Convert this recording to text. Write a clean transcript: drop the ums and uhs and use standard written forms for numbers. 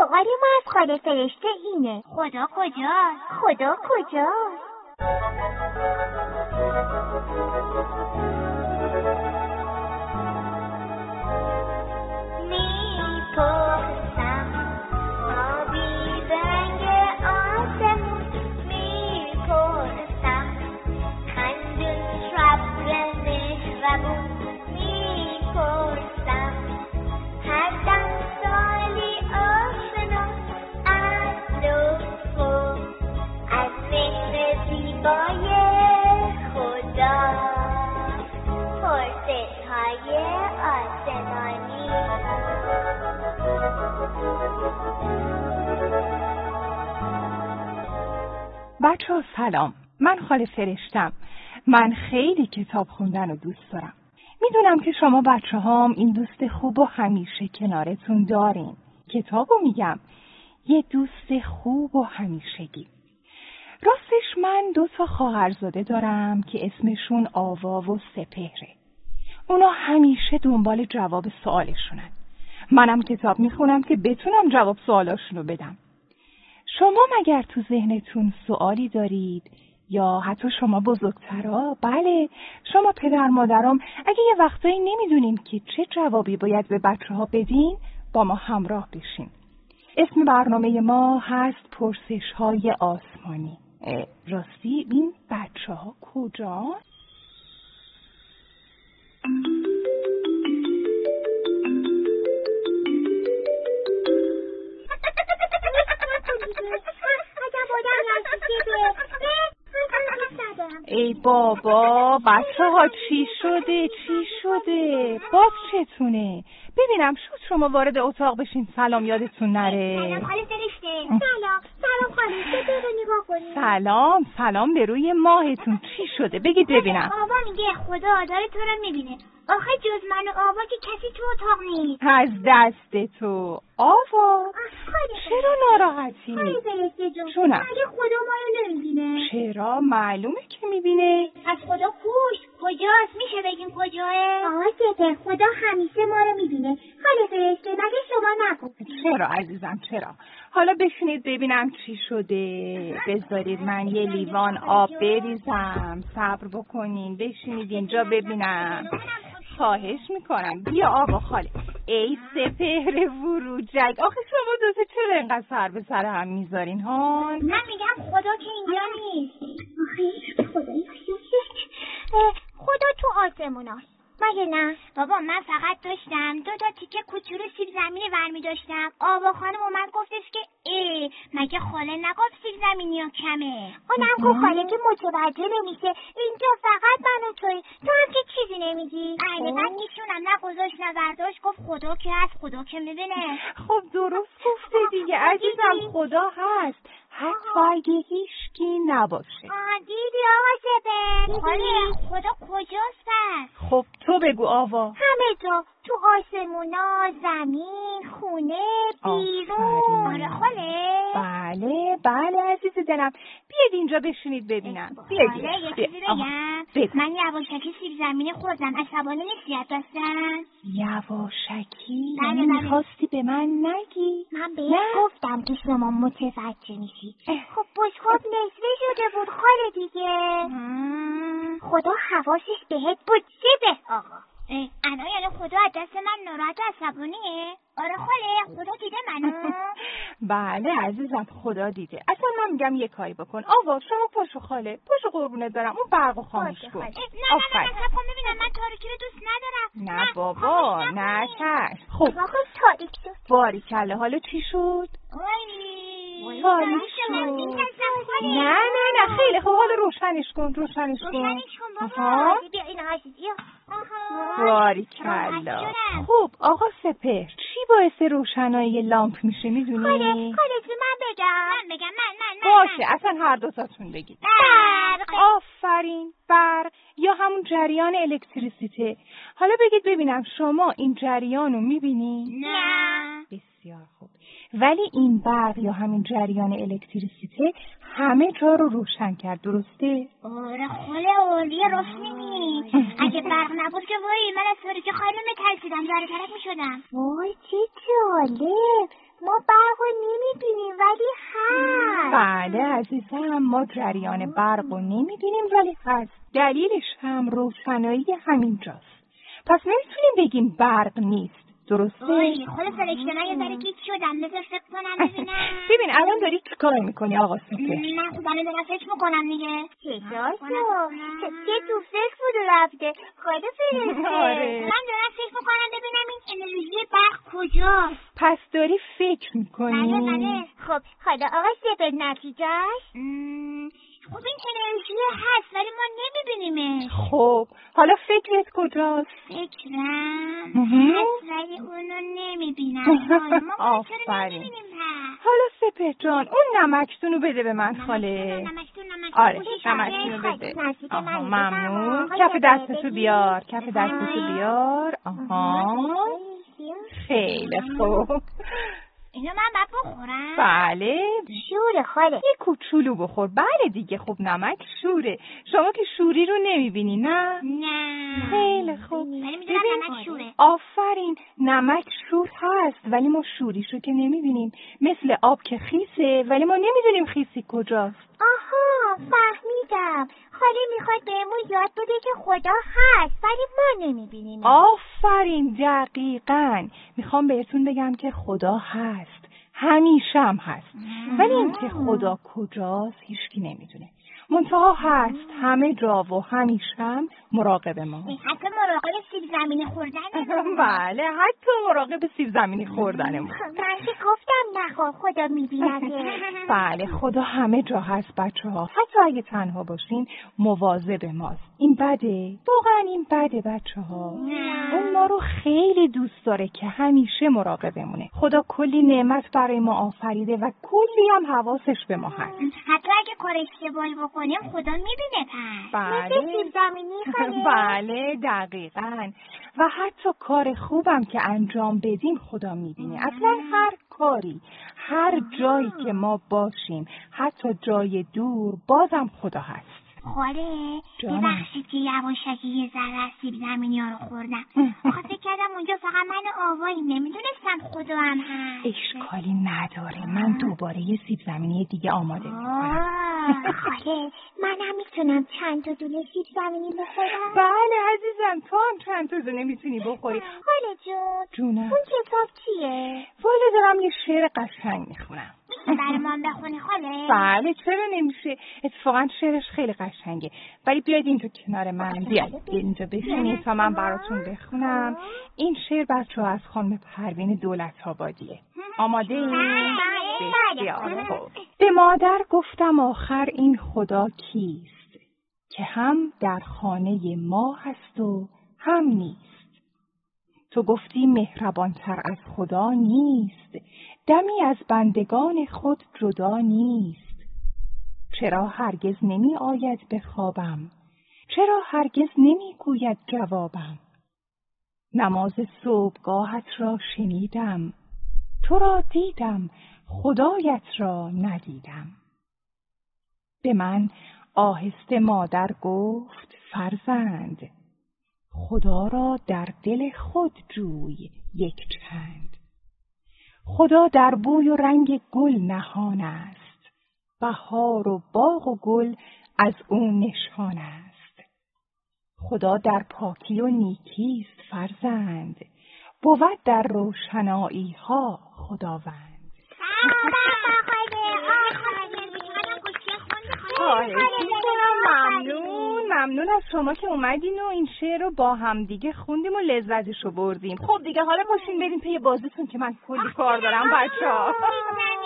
سؤال ما از خاله فرشته اینه، خدا کجاست؟ خدا کجاست؟ بچه‌ها سلام، من خاله فرشتم. من خیلی کتاب خوندن رو دوست دارم. میدونم که شما بچه‌هام این دوست خوب و همیشه کنارتون دارین. کتابو میگم، یه دوست خوب و همیشگی. راستش من 2 خواهرزاده دارم که اسمشون آوا و سپهره. اونا همیشه دنبال جواب سوالشونن. منم کتاب میخونم که بتونم جواب سوالاشونو بدم. شما مگر تو ذهنتون سوالی دارید؟ یا حتی شما بزرگترا؟ بله، شما پدر مادرام اگه یه وقتایی نمیدونین که چه جوابی باید به بچه‌ها بدین، با ما همراه بشین. اسم برنامه ما هست پرسش‌های آسمانی. راستی این بچه‌ها کجا؟ ای بابا، بچه‌ها چی شده؟ باز چتونه؟ ببینم شما وارد اتاق بشین، سلام یادتون نره. سلام خاله فرشته. سلام خاله، چطوره؟ نگاه کنید. سلام به روی ماهتون. چی شده؟ بگید ببینم. آوا میگه خدا داره تو رو میبینه. آخه جز من و آوا که کسی تو اتاق نیست. از دست تو آوا. چرا ناراحتی؟ خاله فرشته جون، جونم. مگه خدا ما رو نمیبینه؟ چرا؟ معلومه که میبینه. از خدا کجاست؟ میشه بگیم کجاه؟ آقا خدا همیشه ما رو میبینه. خاله فرشته مگه شما نگفتید؟ چرا عزیزم چرا؟ حالا بشینید ببینم چی شده. بذارید من یه لیوان آب بریزم. صبر بکنین، بشینید اینجا ببینم. خواهش میکنم، بیا آقا خاله. ای سپهر وروجک، آخه شما 2 چرا اینقدر سر به سر هم میذارین ها؟ من میگم خدا که اینجا نیست. آخه خدا تو آسموناست، مگه نه؟ بابا من فقط داشتم 2 تیکه کوچولو سیب زمینی برمی داشتم. آوا خانم اومد گفتش که مگه خاله نگفت سیب زمینی ها کمه؟ اونم گفت خاله که متوجه نمیشه، اینجا فقط من و توی، تو هم که چیزی نمیگی. بعد ایشونم نه گذاشت نه برداشت، گفت خدا که هست، خدا که میبینه. خب درست گفته دیگه عزیزم، خدا هست، حتی اگه هیچکی نباشه. دیدی آقا سپه؟ خاله خدا کجاست پس؟ خب تو بگو آوا. همه جا، تو آسمونا، زمین، خونه، بیرون. آره خاله؟ بله عزیز دلم. بیاید اینجا بشینید ببینم. بیاید. یه چیزی بگم؟ من یواشکی سیب زمینی خوردم، عصبانی نیستی از دستم؟ یواشکی؟ بله. میخواستی به من نگی؟ من بهت گفتم که شما متوجه میشی. خب بشقاب نصفه شده بود خاله دیگه. خدا حواسش بهت بود. چه به آقا؟ الان یعنی خدا از دست من ناراحت و عصبانیه؟ آره خاله، خدا دیده منو؟ بله عزیزم، خدا دیده. اصلا من میگم یه کاری بکن. آوا شما پاشو خاله، پاشو قربونت دارم، اون برقو خاموش کن. نه ببینم، من تاریکی رو دوست ندارم. نه بابا، نه چش. خب تاریک شد. باریکلا، حالا چی شد؟ تاریک شد. نه خیلی خب، حالا روشنش کن. باریکلا. خب آقا سپهر، چی باعث روشنایی لامپ میشه میدونی؟ خاله جون من بگم. باشه، اصلا هر 2 تاتون بگید. آفرین، برق یا همون جریان الکتریسیته. حالا بگید ببینم شما این جریان رو میبینی؟ نه. بسیار خوب. ولی این برق یا همین جریان الکتریسیته همه جا رو روشن کرد، درسته؟ آره خاله، اولیه راست میگی. اگه برق نبود که وای من از تاریکی خاله میترسیدم، جاره ترک میشدم. وای چه جالب. ما برق رو نمیبینیم ولی هست. بله عزیزم، ما جریان برق رو نمیبینیم ولی هست. دلیلش هم روشنایی همینجاست. پس نمیتونیم بگیم برق نیست. درسته؟ خود فرشته من یه ذره گیج شدم. مثل فکر کنم ببینم. ببین الان داری چی کار میکنی آقا سپهر؟ من خود دارم فکر میکنم دیگه. چطور چه تو فکر بود رفته خود فرشته. من دارم فکر میکنم ببینم این انرژی برق کجاست. پس داری فکر میکنی؟ بله. خب حالا آقا سپهر نتیجهش؟ خب این انرژی هست ولی ما نمیبینیمش. خب حالا فکرت کجاست؟ فکرم هست ولی اونو نمیبینم. آفرین. حالا سپهر جان اون نمکتونو بده به من خاله. آره نمکتونو بده. آها ممنون. کف دستتو بیار. کف دستتو بیار. آها خیلی خوب. اینو من باید بخورم؟ بله شوره خاله. یه کوچولو بخور. بله دیگه خب نمک شوره. شما که شوری رو نمیبینی نه؟ نه خیلی خوب. ولی میدونم نمک شوره. آفرین نمک شور هست ولی ما شوریشو که نمیبینیم. مثل آب که خیسه ولی ما نمیدونیم خیسی کجاست. آها فهمیدم. خاله میخواد بهمون یاد بده که خدا هست ولی ما نمیبینیم. آفرین دقیقاً. میخوام بهتون بگم که خدا هست. همیشه هم هست. ولی اینکه خدا کجاست هیچکی نمیدونه. منتها هست همه جا و همیشه هم مراقب ما. حتی مراقب سیب زمینی خوردن. بله حتی مراقب سیب زمینی خوردنمون. من که گفتم نخور خدا میبینه. بله خدا همه جا هست بچه‌ها. حتی اگه تنها باشین مواظب ماست. این بده؟ واقعا این بده بچه‌ها. اون ما رو خیلی دوست داره که همیشه مراقبمونه. خدا کلی نعمت برای ما آفریده و کلی هم حواسش به ما هست. حتی اگه کار اشتباهی بکنیم خدا میبینه پس. بله سیب زمینی خاله. بله دقیقاً. و حتی کار خوبم که انجام بدیم خدا میبینه. اصلا هر کاری هر جایی که ما باشیم حتی جای دور بازم خدا هست. خاله ببخشید که یواشکی یه ذره سیب زمینی ها رو خوردم. آخه فکر کردم اونجا فقط من آواییم نمیدونستم خدا هم هست. اشکالی نداره من دوباره یه سیب زمینی دیگه آماده میکنم. خاله منم میتونم چند تا دونه سیب زمینی بخورم؟ بله عزیزم تو هم چند تا دونه میتونی بخوری. خاله جونم اون کتاب چیه؟ والا دارم یه شعر قشنگ میخونم. برای من بخونی خاله؟ بله چرا نمیشه. اتفاقا شعرش خیلی قشنگه. ولی بیاید اینجا کنار من. بیاید اینجا بشینید تا من براتون بخونم. این شعر بچه‌ها از خانم پروین دولت‌آبادیه. آماده این؟ بسیار خوب. به مادر گفتم آخر این خدا کیست که هم در خانه ما هست و هم نیست. تو گفتی مهربانتر از خدا نیست، دمی از بندگان خود جدا نیست. چرا هرگز نمی آید به خوابم، چرا هرگز نمی گوید جوابم. نماز صبحگاهت را شنیدم، تو را دیدم خدایت را ندیدم. به من آهسته مادر گفت فرزند، خدا را در دل خود جوی یک چند. خدا در بوی و رنگ گل نهان است، بهار و باغ و گل از او نشان است. خدا در پاکی و نیکی است فرزند، بود در روشنایی ها خداوند. ممنون از شما که اومدین و این شعر رو با هم دیگه خوندیم و لذتشو بردیم. خب دیگه حالا باشین بریم پی بازیتون که من کلی کار دارم بچه‌ها.